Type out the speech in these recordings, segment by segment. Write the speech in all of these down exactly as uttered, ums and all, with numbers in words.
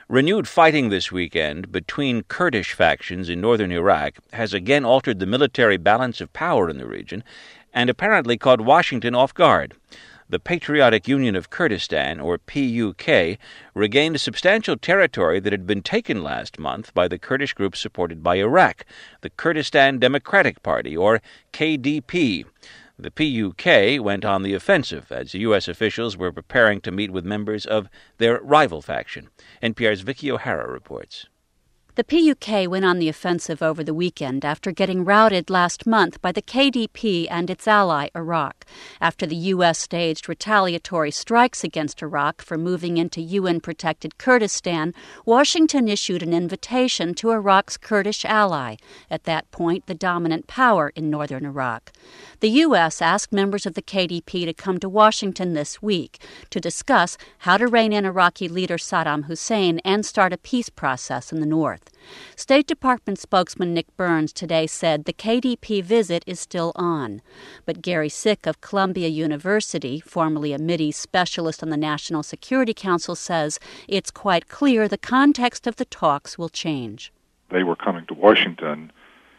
Renewed fighting this weekend between Kurdish factions in northern Iraq has again altered the military balance of power in the region and apparently caught Washington off guard. The Patriotic Union of Kurdistan, or P U K, regained substantial territory that had been taken last month by the Kurdish group supported by Iraq, the Kurdistan Democratic Party, or K D P. The P U K went on the offensive as U S officials were preparing to meet with members of their rival faction. N P R's Vicky O'Hara reports. The P U K went on the offensive over the weekend after getting routed last month by the K D P and its ally Iraq, after the U S staged retaliatory strikes against Iraq for moving into U N-protected Kurdistan. Washington issued an invitation to Iraq's Kurdish ally, at that point the dominant power in northern Iraq. The U S asked members of the K D P to come to Washington this week to discuss how to rein in Iraqi leader Saddam Hussein and start a peace process in the north. State Department spokesman Nick Burns today said the K D P visit is still on. But Gary Sick of Columbia University, formerly a Mideast specialist on the National Security Council, says it's quite clear the context of the talks will change. They were coming to Washington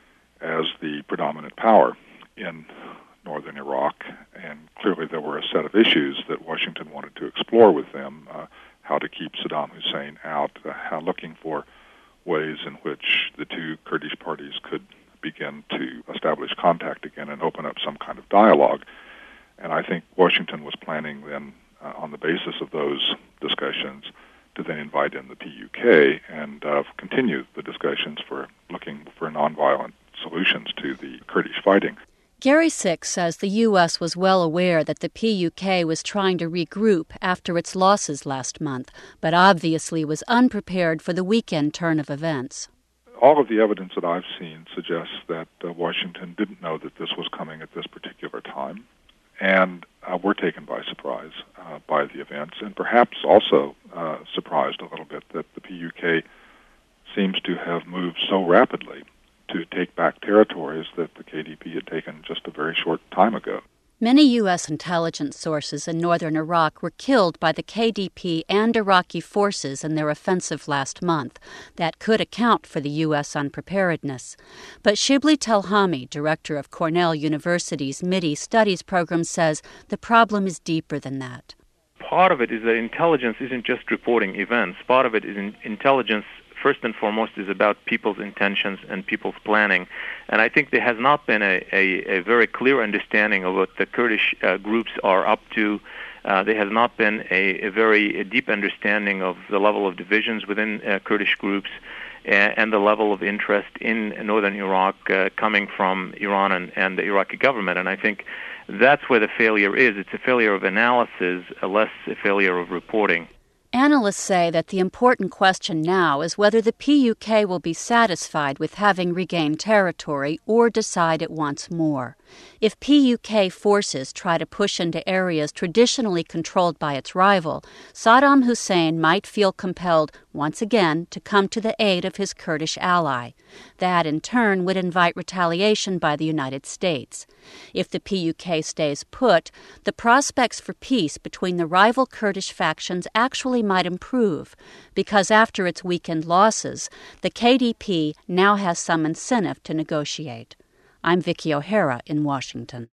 as the predominant power in northern Iraq, and clearly there were a set of issues that Washington wanted to explore with them, uh, how to keep Saddam Hussein out, uh, how looking for ways in which the two Kurdish parties could begin to establish contact again and open up some kind of dialogue. And I think Washington was planning then, uh, on the basis of those discussions, to then invite in the P U K and uh, continue the discussions for looking for nonviolent solutions to the Kurdish fighting. Gary Sick says the U S was well aware that the P U K was trying to regroup after its losses last month, but obviously was unprepared for the weekend turn of events. All of the evidence that I've seen suggests that uh, Washington didn't know that this was coming at this particular time, and uh, were taken by surprise uh, by the events, and perhaps also uh, surprised a little bit that the P U K seems to have moved so rapidly to take back territories that the K D P had taken just a very short time ago. Many U S intelligence sources in northern Iraq were killed by the K D P and Iraqi forces in their offensive last month. That could account for the U S unpreparedness. But Shibli Telhami, director of Cornell University's Mideast Studies program, says the problem is deeper than that. Part of it is that intelligence isn't just reporting events. Part of it is in intelligence first and foremost is about people's intentions and people's planning. And I think there has not been a, a, a very clear understanding of what the Kurdish uh, groups are up to. Uh, there has not been a, a very a deep understanding of the level of divisions within uh, Kurdish groups and, and the level of interest in northern Iraq uh, coming from Iran and, and the Iraqi government. And I think that's where the failure is. It's a failure of analysis, a less a failure of reporting. Analysts say that the important question now is whether the P U K will be satisfied with having regained territory or decide it wants more. If P U K forces try to push into areas traditionally controlled by its rival, Saddam Hussein might feel compelled once again to come to the aid of his Kurdish ally. That, in turn, would invite retaliation by the United States. If the P U K stays put, the prospects for peace between the rival Kurdish factions actually might improve, because after its weakened losses, the K D P now has some incentive to negotiate. I'm Vicky O'Hara in Washington.